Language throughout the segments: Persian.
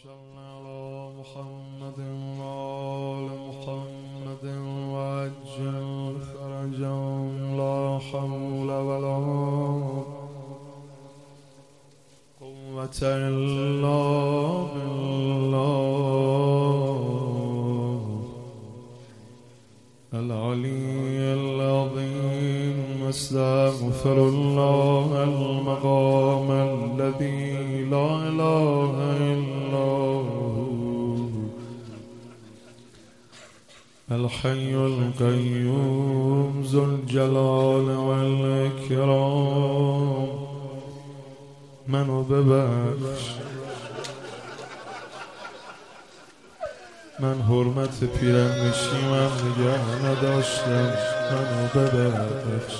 صل على محمد وآل محمد وعجل فرجهم لا حول ولا قوة إلا بالله العلي العظيم. استغفر الله المقام الذي لا إله إلا هو الحي القيوم ذو الجلال والإكرام. منو ببخش، من حرمت پیرنشیمم نگه نداشتم، منو ببخش.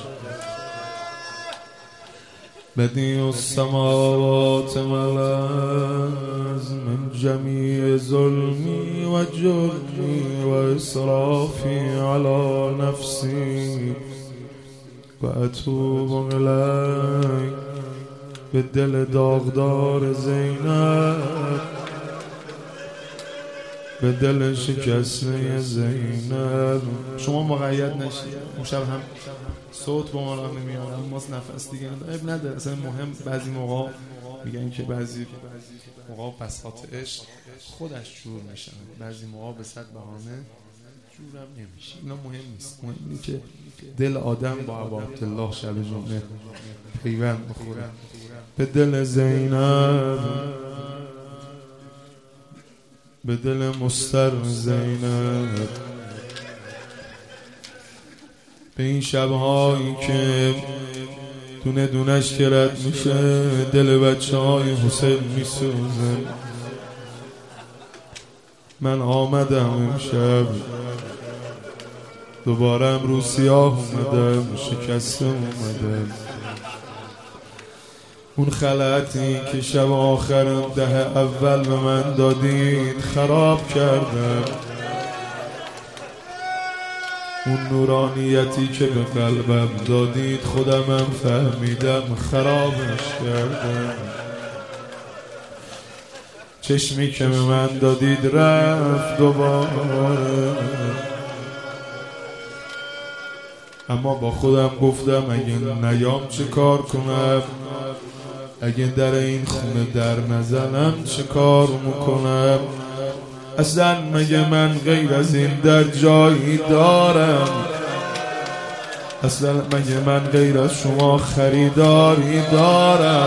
بدیع السماوات ملز من جمیع ظلمی و جرمی و اسرافی علی نفسی و اتوب الیک. به دل داغدار زینب، به دل شکسته زینب. شما مقید نشید، اون شب هم صوت با ما را نمیارم، ماست نفس دیگه اب نداره اصلا مهم. بعضی موقع میگن که بعضی موقع بساط عشق خودش جور میشن، بعضی موقع به صد بهانه جورم نمیشه. اینا مهم نیست، مهم اینه که دل آدم با ابا عبدالله شب جمعه پیوند بخوره. به دل زینب، به دل مستر زینب، به این شبهایی که دونه دونش که رد میشه دل بچه های حسین میسوزه. من آمدم امشب دوباره امروز سیاه اومدم، شکسته اومدم. اون خلعتی که شب آخر ده اول به من دادید خراب کردم، اون نورانیتی که به قلبم دادید خودمم فهمیدم خرابش کردم. چشمی که به من دادید رفت دوباره، اما با خودم گفتم اگه نیام چه کار کنم، اگه در این خونه در نزنم چه کار میکنم. اصلا مگه من غیر از این در جایی دارم؟ اصلا مگه من غیر از شما خریداری دارم؟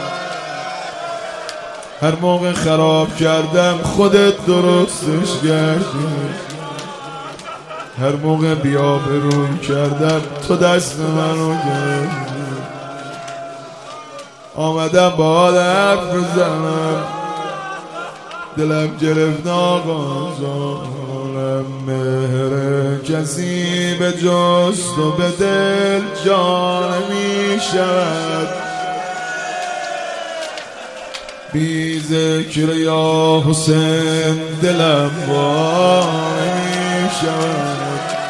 هر موقع خراب کردم خودت درستش کردی، هر موقع بی‌آبرویی کردم تو دست منو گرفتی. آمدم با حرف بزنم، دلم گرفت آقا جانم. مهر کسی به جست و به دل جان می شود، بی ذکر یا حسین دلم وای می شود.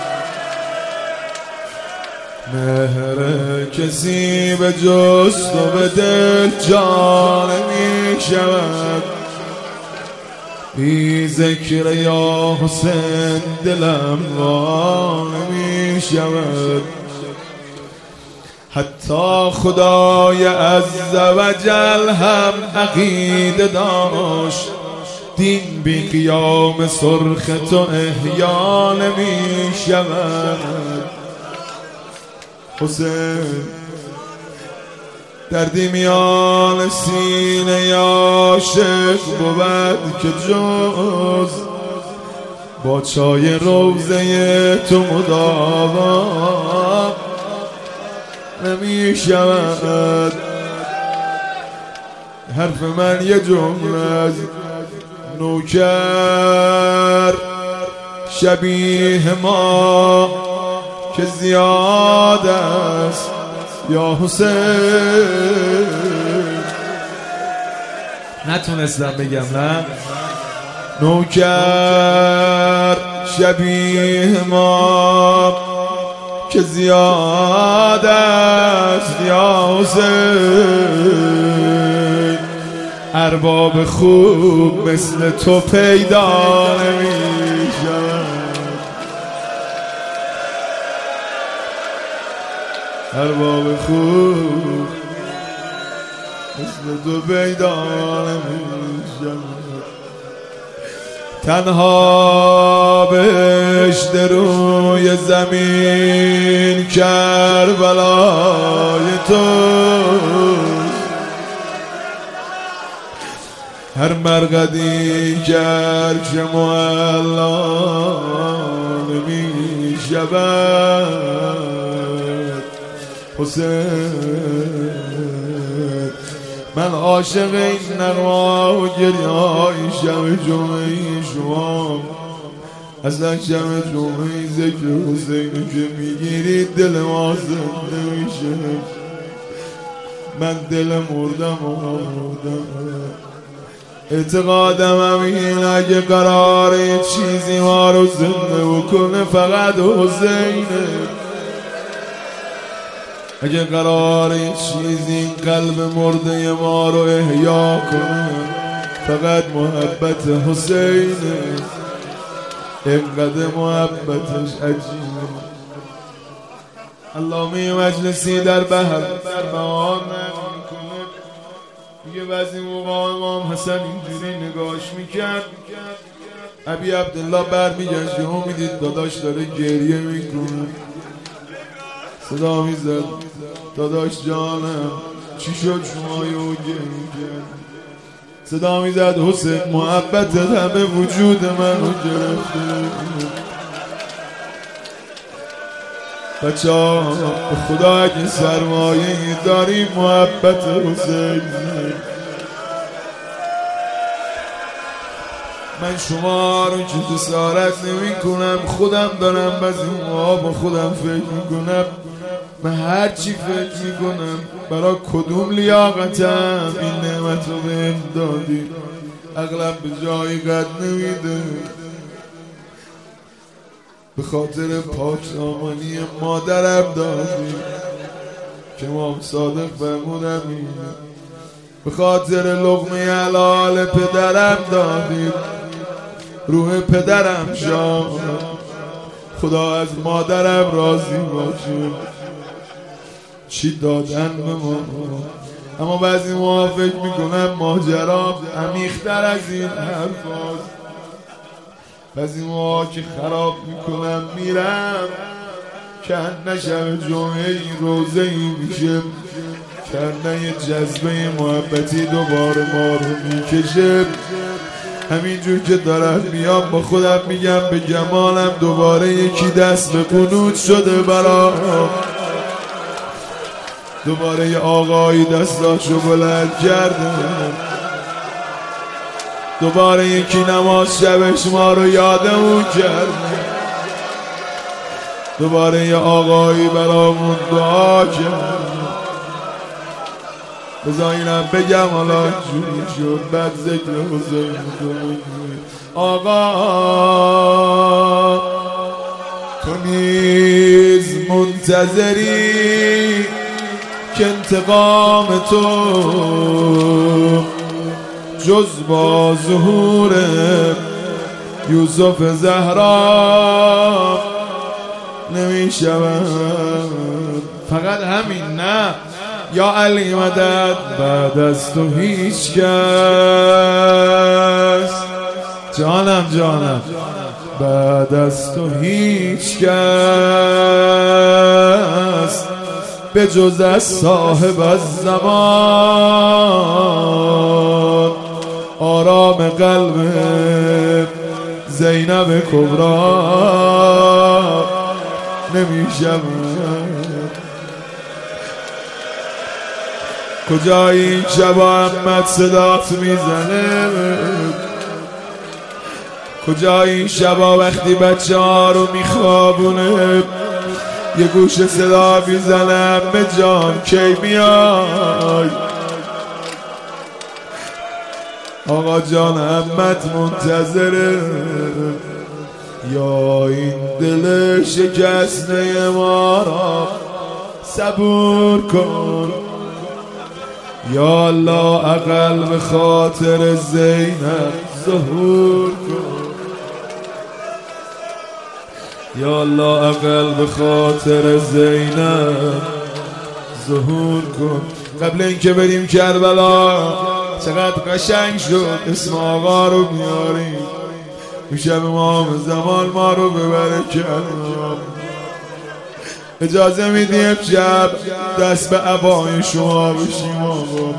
مهر کسی به جست و به دل جان می شود، بی ذکر یا حسین دلم وای می شود. حتی خدای عز و جل هم عقیده داشت، دین بی قیام سرخ تو احیا نمی شود. حسین دردی میان سینه عاشق بود که جز با چای روزه تو مداوا نمی شود. حرف من یه جمله از نوکر شبیه ما که زیاد است یا حسین. نتونستم بگم نه. نوکر شبیه ما که زیاد است یا حسین. ارباب خوب مثل تو پیدا نمیشود، ارباب خوب مثل تو پیدا نمیشود. تنها بهشت روی زمین کربلای تو، هر مرقدی گرچه معلا نمی شود. حسین من عاشق این نغمه و گریه های شب جمعه شما، اصلا شب جمعه ذکر حسین که میگیرید دل ما زنده میشه. من دل مردم و مردم، اعتقادم همین اگه قراره چیزی ما رو زنده بکنه فقط حسینه. اگه قراره چیزی قلب مرده ما رو احیا کنه فقط محبت حسینه. اینقدر محبتش عجیبه. علامه مجلسی در بهار میکنه، میگه بعضی موقع امام حسن اینجوری نگاش میکرد، ابی عبدالله برمیگشت یهو میدید داداش داره گریه میکنه، صدا میزد داداش جانم چی شد شما یهو گریه کرد؟ صدا میزد حسین محبتت همه وجود منو گرفته. بچه ها به خدا اگه سرمایه‌ای داریم محبت حسین. من شما رو که جسارت نمی کنم، خودم دارم بعضی موقعا با خودم فکر میکنم من هر چی فکر میکنم برای کدوم لیاقتم این نعمت رو بهم دادی، اغلب به جایی قد نمیده. به خاطر پاکدامنی مادرم دادی که امام صادق فرمودن اینه، به خاطر لقمه حلال پدرم دادی روح پدرم شاد، خدا از مادرم راضی باشه. چی دادن به ما، اما بعضی موقع فکر میکنم ماجرا عمیق‌تر از این حرفاست. بعضی موقع که خراب میکنم میرم کنه شب جمعه این روزه ای میشه، کنه یه جذبه محبتی دوباره ما رو میکشه. همینجور که دارم میام با خودم میگم به جمالم دوباره یکی دست به قنوت شده برام، دوباره یه آقایی دستاشو بلند کرده، دوباره یکی نماز شبش ما رو یادمون کرده، دوباره یه آقایی برامون دعا کرده. بذار اینم بگم حالا جوری شد بعد ذکر حسین کنیم. آقا تو نیز منتظری که انتقام تو جز با ظهور یوسف زهرا نمی شود. فقط همین نه یا علی مدد بعد از تو هیچ کس، جانم بعد از تو هیچ کس به جز از صاحب از زمان آرام قلب زینب کبرا نمی شود. کجای این شبا احمد صدات میزنه، کجای این شبا وقتی بچه ها رو میخوابونه یه گوش صدا میزنه به جان کی میای. آقا جان احمد منتظره، یا این دل شکسته ما را صبور کن، یا الله اقل به خاطر زینب ظهور کن، یا الله اقل به خاطر زینب ظهور کن. قبل اینکه بریم کربلا چقدر قشنگ شد اسم آقا رو میاریم، میشه امام زمان ما رو ببره کربلا. اجازه میدیم شب دست به عبای شما بشیم آقا،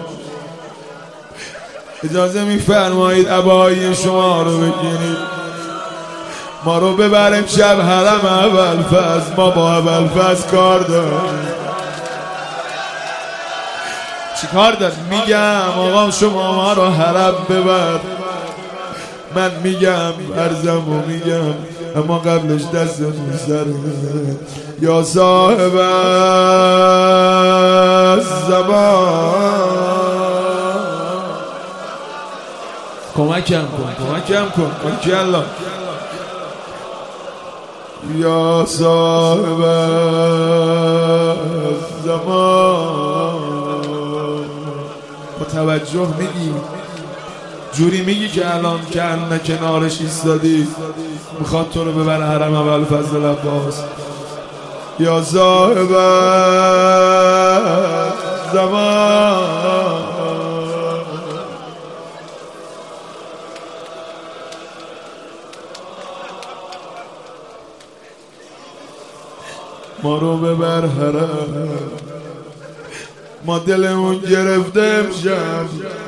اجازه میفرمایید عبای شما رو بگیرید ما رو ببریم شب حرم ابوالفضل. ما با ابوالفضل کار داریم. چی کار داریم؟ میگم آقا شما ما رو حرم ببر، من میگم عرضم و میگم اما قبلش دستتون سره. یا صاحب الزمان کمکم کن الله. یا صاحب الزمان با توجه میگی، جوری میگی که الان که کنارش ایستادی میخواد تو رو ببره حرم ابوالفضل عباس. یا صاحب الزمان ما رو ببر حرم، ما دلمون گرفته امشب،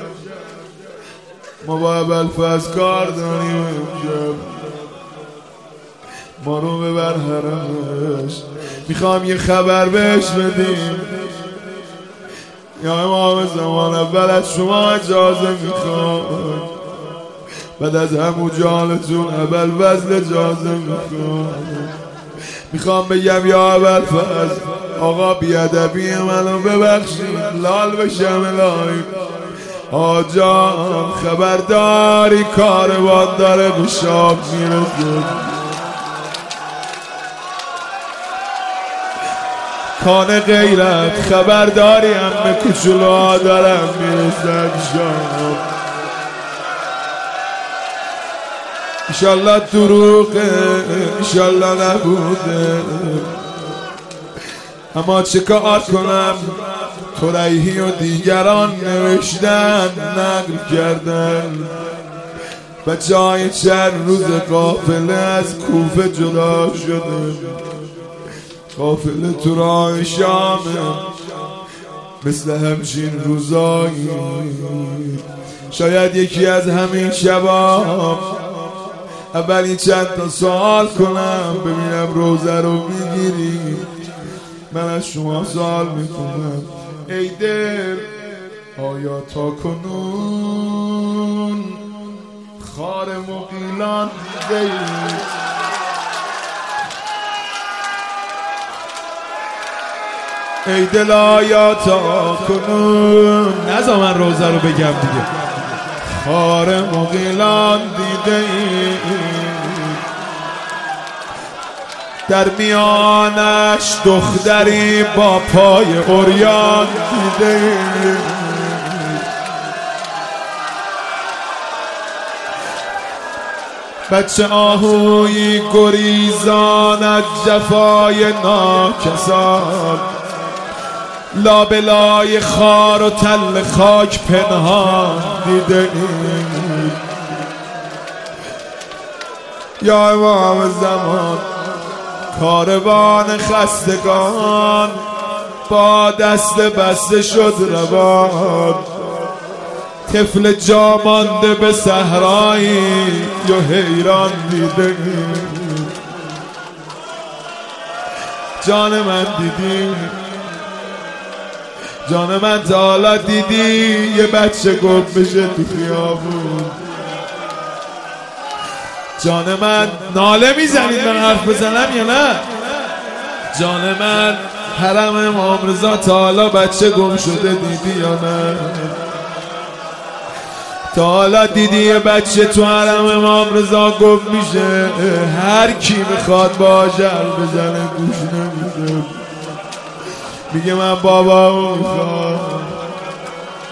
ما با ابوالفضل کار داریم امشب، ما رو ببر حرمش. میخوام یه خبر بهش بدیم یا امام زمان، اول از شما اجازه میخوام، بعد از همون جانتون ابوالفضل اجازه میخوام بگم یا ابوالفضل آقا بیادبی منو ببخشید، لال بشم الهی. آجان خبرداری کاروان داره به شام میرسه، کان غیرت خبرداری همه کوچولوها دارم میرسن شام. انشالله دروغه، انشالله نبوده، اما چه کار کنم؟ طریحی و دیگران نوشتن نقل کردن بچه های چند روز قافله از کوفه جدا شده، قافله تو راه شامه، مثل همچین روزایی شاید یکی از همین شباب اولی چند تا سوال کنم ببینم روزه رو میگیری. من از شما سوال میکنم ای دل آیا تا کنون خار مغیلان دیده ای؟ ای دل آیا تا کنون، نذار من روزه رو بگم دیگه، خار مغیلان دیده ای؟ در میانش دختری با پای عریان دیده ای؟ بچه آهوی گریزان از جفای ناکسان، لابلای خار و تل خاک پنهان دیده ای؟ یا امام زمان کاروان خستگان با دست بسته شد روان، طفل جا مانده به صحرایی یا حیران دیده ای؟ جان من دیدی، جان من تا حالا دیدی یه بچه گم بشه تو خیابون؟ جان من ناله میزنید من حرف بزنم یا نه؟ جان من حرم امام رضا تا حالا بچه گم شده دیدی یا نه؟ تا حالا دیدی یه بچه تو حرم امام رضا گم میشه؟ هر کی میخواد با جل بزنه گوش نمیده، میگه من بابا میخواد.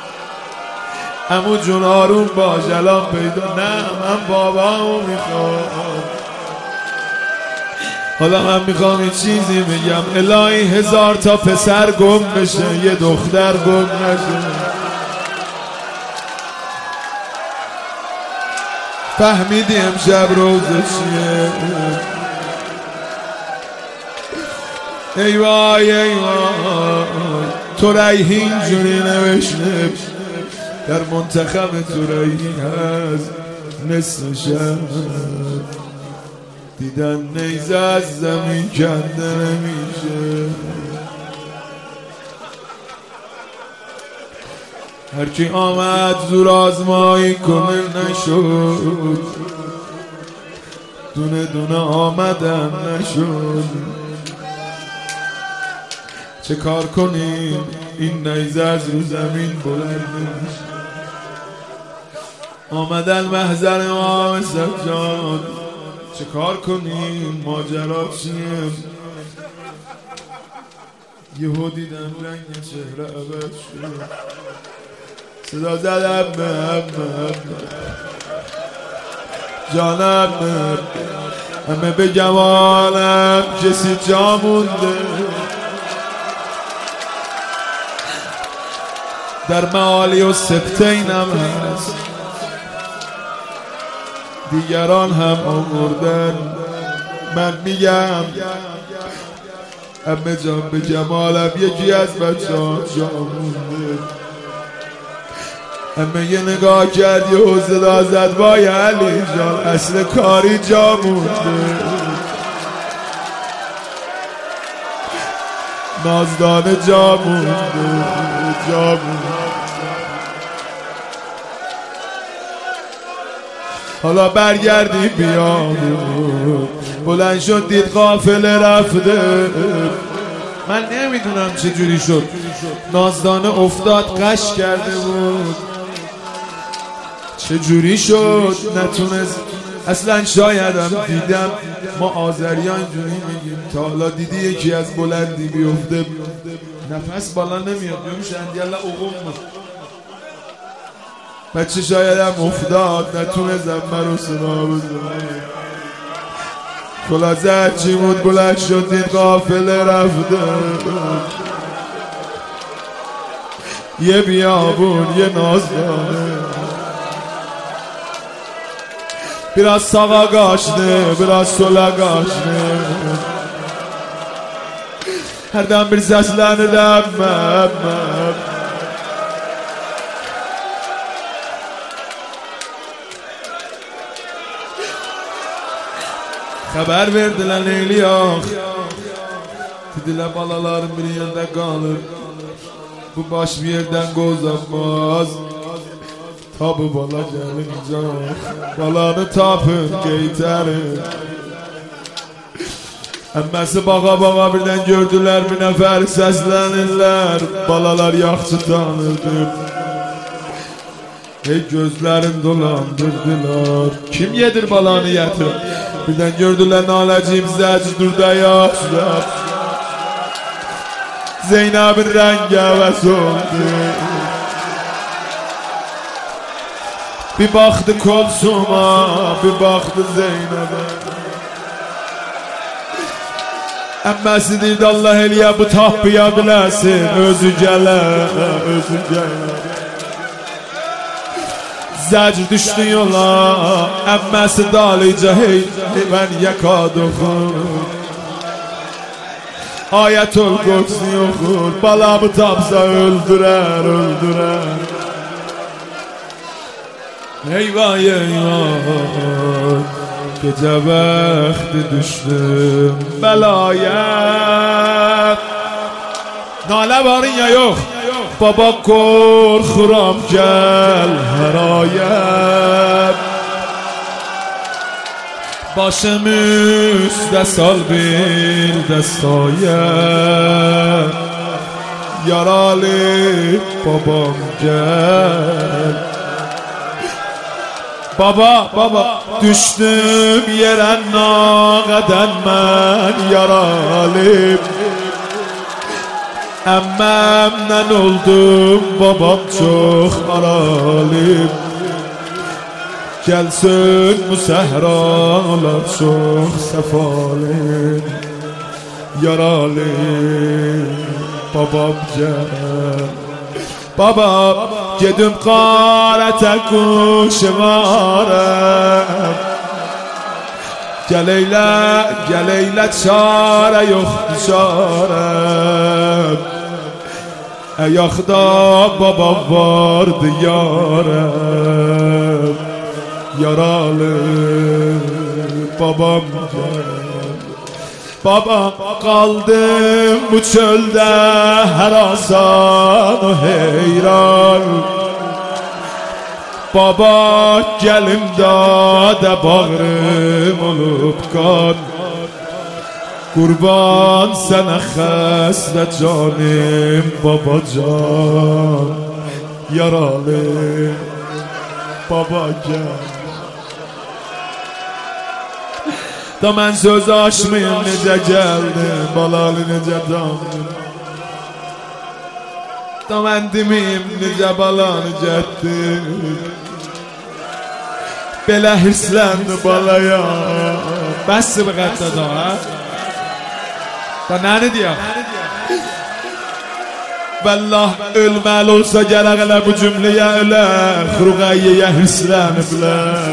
عمو جون آروم باش الان پیدا. نه من بابامو میخوام. حالا من میخوام یه چیزی میگم. الهی 1000 تا پسر گم بشه یه دختر گم نشه. فهمیدی امشب روزه چیه؟ ای وای ای وای تو ریحی اینجوری نوشته در منتخب تو ریحی هست نصف شب دیدن نیزه از زمین کنده نمیشه. هرکی آمد زور آزمایی کنه نشد. دونه دونه آمدن نشد. چه کار کنیم این نیزه از رو زمین بلند نمیشه. آمدن محضر ما سجاد. چه کار کنیم ماجرا چیه؟ یهو دیدم رنگ چهره عوض شد. صدا زدم جانم همه به جمالم کسی جا مونده. در معالی و سبتینم هست دیگران هم آمردن. من میگم همه جان به جمالم یکی از بچه ها جا مونده. همه یه نگاه کرد یه حوزه زد وای علی جان اصل کاری جا مونده. نازدانه جا مونده جا مونده. حالا برگردی بیامون. بلند شد دید قافله رفته. من نمیدونم چه جوری شد. نازدانه افتاد قش کرده بود. چه جوری شد نتونست اصلا. شایدم دیدم ما آذریان جوری میگیم تا حالا دیدی یکی از بلندی بیفته نفس بالا نمیاد میشه اندیالا اقوم بچه شایدم افتاد نتونه زمه رو سنا بزنه. خلاصه چی بود بلند شد دید قافله رفته. یه بیابون یه نازدانه biraz sağa kaçtı biraz sola kaçtı. Herden bir seslenir emmem. Haber verdiler Leyli yok. Dediler balaların bir yerinde kalır. Bu baş bir yerden gozlanmaz. Tabi bala gelince balanı tapın geyterin. Emmesi bağa bağa birden gördüler bir nefer seslenirler. Balalar yaxşı tanırdım. Hey gözlerin dolandırdılar. Kim yedir balanı yetir? Birden gördüler nalecim zəc durda yaşlar. Zeynep'in rengi heves oldu. Bir baktı Kulsum'a, bir baktı Zeynep'e. Emmesi deyirdi Allah eliye bu tapıya biləsin. Özü gələ, özü gələ. Zəcr düşdü yola, emmesi dalıca hey ben yakadıqım. Ayetül Kursi okur, balamı tapsa öldürer, öldürer. Eyvah eyvah, gece vakti düştüm belaya. Nale varın ya yok, baba korkuram gel her ayet. Başım üstə sal bir dəstaya. Yaralı babam gel. Baba, baba düştüm yerə nağədən mən yaralıyım. Əmməm mən oldum, babam çox aralim. Gəlsin bu səhralar çox səfalim. Yaralim, babam gəl. Babam, gedim qarətə quşvarəm. Gəl eylə çarə yoxdur çarəm. Əyaqda babam vardı yarəm. Yaralı babam gəl. Babam, qaldım bu çöldə hər asan o heyran. Baba, gəlim dadə bağrım olub qan. Qurban sənə xəstə canım babacan. Yaralı baba gəl. Da mən söz açmayım, necə gəldim, balalı necə damdım. Da mən deməyim, necə balanı getdim. Belə hirsləndi balaya. Bəssi bu qəddə da, hə? Da nəni deyəm? Vəllah, ölməli olsa gərək elə bu cümləyə ölər. Ruqəyyəyə hirsləniblər.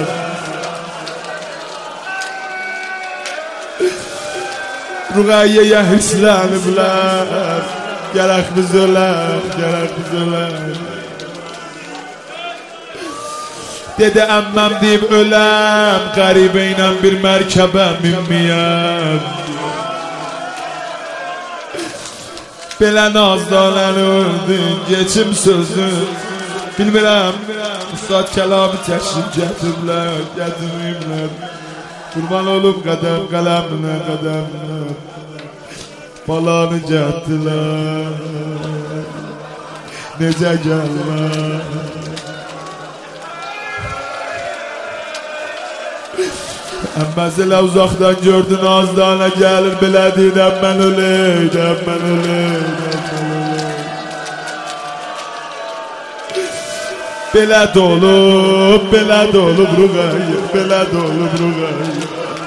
Ruqəyyəyə hirsləniblər. Gərək biz ölər, gərək biz ölər. Dedi əmməm deyib öləm, qəribə ilə bir mərkəbə minməyəm. Belə nazdalan öldün, geçim sözün. Bilmirəm, ustad kəlamı təşrif gətiriblər, gətirməyiblər. Qurban olub qədəm, qələminə, qədəminə. Balanı gətirlər, necə gəlmər. Əmməz elə uzaqdan gördün azdana gəlir, belə deyirəm mən öləydim, mən öləydim, mən öləydim. Belə dolub Ruqayyə, belə dolub Ruqayyə.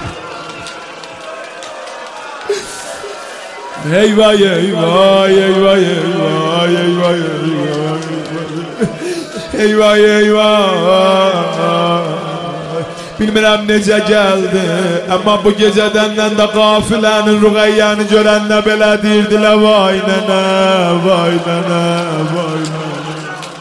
Eyvay, eyvay, eyvay, eyvay, eyvay, eyvay, eyvay, eyvay. Bilmirəm necə gəldi, amma bu gecədəndən də qafilənin Ruqayyəni görəndə belə deyirdilər, vay nənə, vay nənə, vay nənə.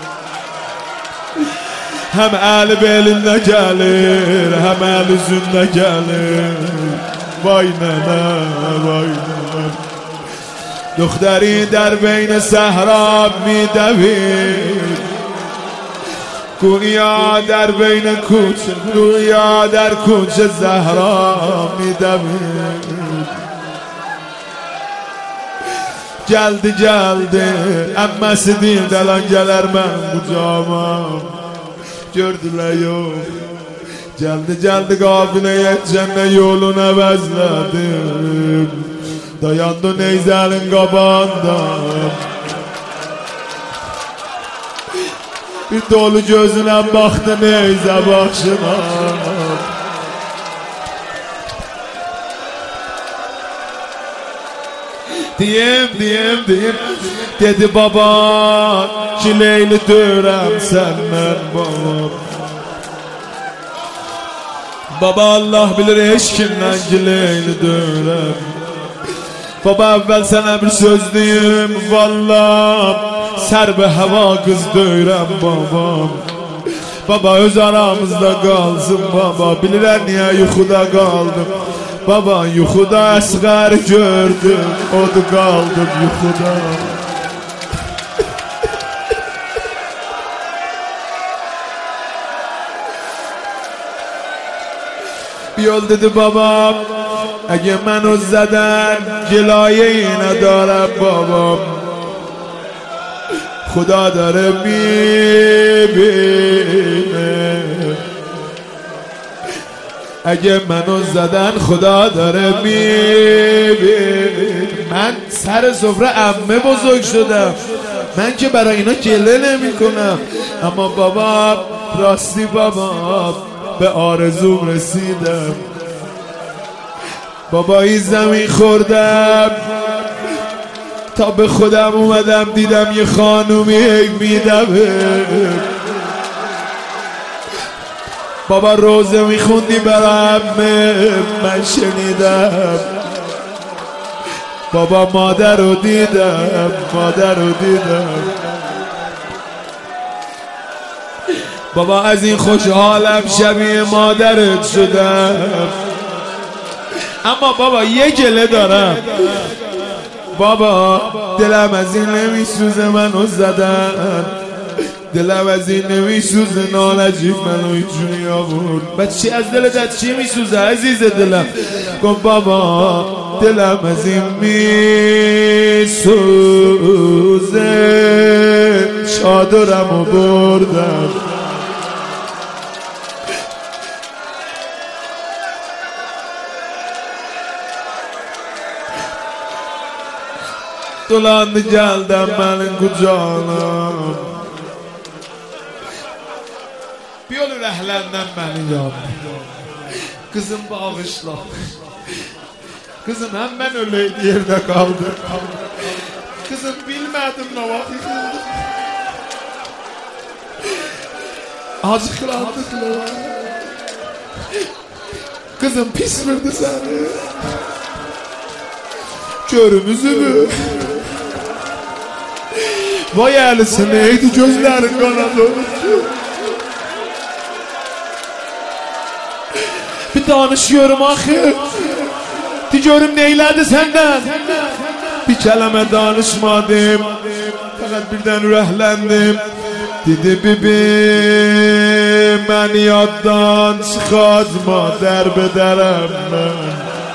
Həm əli belində gəlir, həm əli üzündə gəlir, vay nənə, vay nənə. Duxtəri در بین صحرا میدوید، گویا در بین کوچه، گویا در کوچه زهرا میدوید. Gəldi, gəldi, əmməsi deyildi, lan gələr mən qucağıma. Gördülər yox, gəldi, gəldi qafiləyə cənnə yolunu əvəzlədim. Dayandı neyzəlin qabağında, bir dolu gözünə baxdı neyzə baxışına. Diyem, dedi baba ki leyli dörəm səndən babam. Baba Allah bilir heç kimdən ki leyli dörəm. Baba əvvəl sənə bir söz deyim, vallah sərbi hava qız döyürəm babam. Baba öz aramızda qalsın baba, bilirəm niyə yuxuda qaldım. Baba yuxuda əsğər gördüm, odu qaldım yuxuda. Bir yol dedi babam, اگه منو زدن گلایه‌ای ندارم بابام، خدا داره میبینه. اگه منو زدن خدا داره میبینه. من سر سفره عمه بزرگ شدم، من که برای اینا گله نمی کنم. اما بابا راستی بابا به آرزوم رسیدم، بابایی زمین خوردم تا به خودم اومدم دیدم یه خانومی میدمه. بابا روزه میخوندی برم من شنیدم، بابا مادر رو دیدم، مادر رو دیدم. بابا از این خوشحالم شبیه مادرت شدم. اما بابا یه گله دارم، بابا دلم از این نمیسوزه منو زدن، دلم از این نمیسوزه نالجیب منو اینجوری آورد. بچه از دلت چی میسوزه عزیز دلم؟ گفت بابا دلم از این میسوزه چادرمو بردم. Dolandı geldim benim kucağına, bir yolu rəhlenden beni yap. Kızım bağışla, kızım hemen öyleydi yerde kaldı. Kızım bilmedim ne vakit oldu. Acıklandık la. Kızım pis verdi seni. Körümüzü mü? Vay Alice neydi gözlerin kanadı unuttu. Bir danışıyorum ahir, diyorum neyledi senden. Bir kelime danışmadım, fakat birden ürəklendim. Dedi bibim ben yaddan çıkartma, derbederim ben.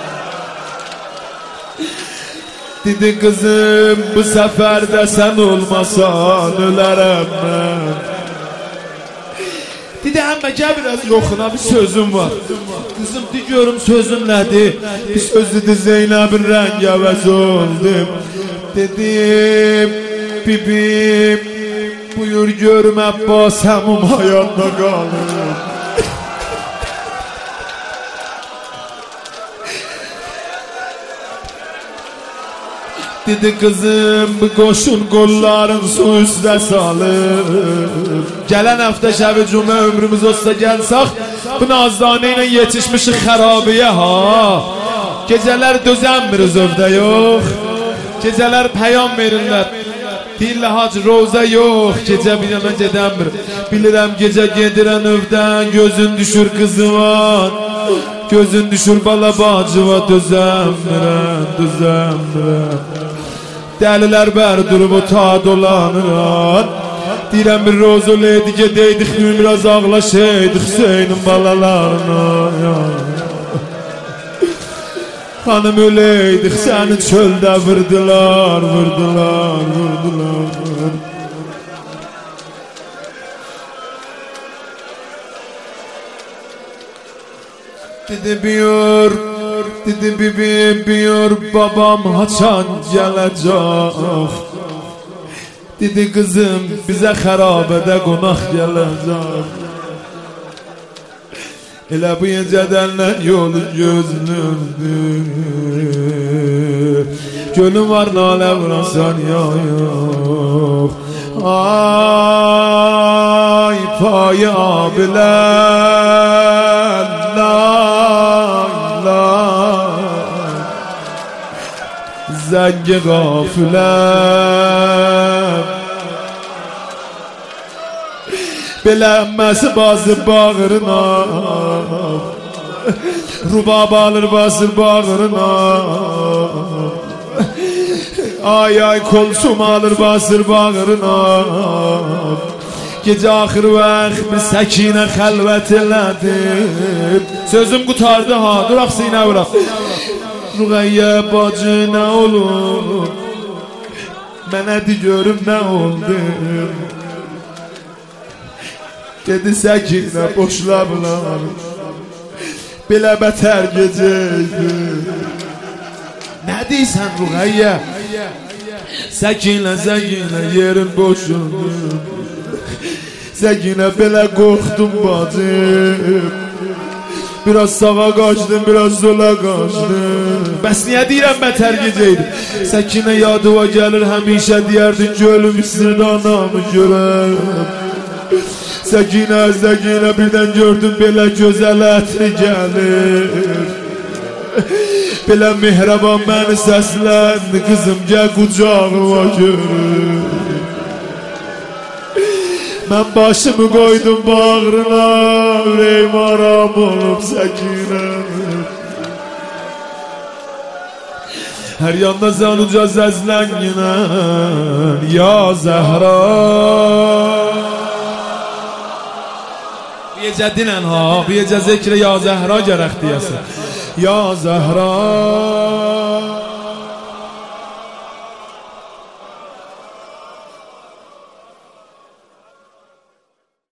Dedi kızım bu sefer de sen olmasan ölerim ben. Dedi ama gel biraz yoxuna bir sözüm var. Kızım diyorum sözün nedir? Bir söz dedi Zeynep'in rengi əvəz oldum. Dedim bibim buyur görüm Abbas həmum hayatta qalır. Dedi kızım bu koşun kolların su üstə salır. Gələn həftə şəbi cümə ömrümüz olsa gəlsək, bu nazdanə ilə yetişmişik xarabiyə ha. Gecələr dözənmirik övdə yox, gecələr pəyam verirlər. Deyirlər hacı roza yox, gecə bir yana gedənmir. Bilirəm gecə gedirən övdən, gözün düşür kızıma, gözün düşür bala bacıva, dözənmirəm, dözənmirəm. Dəlilər bər durub o ta dolanıran. Deyirəm bir roz olaydı gedəydik, biraz ağlaşaydı Hüseynin balalarına. Hanım öleydik səni çöldə vurdular, vurdular, vurdular. Dedi biyor, dedi bibim biyor babam haçan gələcək. Dedi kızım bize xarabədə qonaq gələcək. Elə bu gecədən yolu gözlürdü. Gönlüm var nalə vurasan ya yox. Ay payı abiler lay lay, zəngi qafilər bilənməsi bazı bağırına, rubab alır basır bağırına. Ay ay kolsum alır basır bağırına. Gecə axır vaxt bir səkinə xəlvət elədim. Sözüm qutardı ha, duraq sinə vuraq. Ruqayyə bacı nə olur, mənə de görüm nə oldu. Dedi səkinə boşlabılar, belə bətər gecəydi. ندiysen Ruqayya Səkinə yerin boşundu Səkinə belə qorxdum bacım Biraz sağa qaçdım, biraz sola qaçdım Bəs niyə deyirəm bətər gecəydim Səkinə yadıva gəlir həmişə deyərdin ki ölüm istəyirdi anamı görəm Səkinə birdən gördüm belə gözəl ətri gəlir Belə mehraban məni səsləndi Qızım gəl qucağıma görür Mən başımı qoydum bağrına Ürəyim aram olub Səkinə Hər yanda zanıca səslənginən Ya Zəhra Bir gecə dinən ha Bir gecə zikrə Ya Zəhra gərək deyəsən Ya Zəhra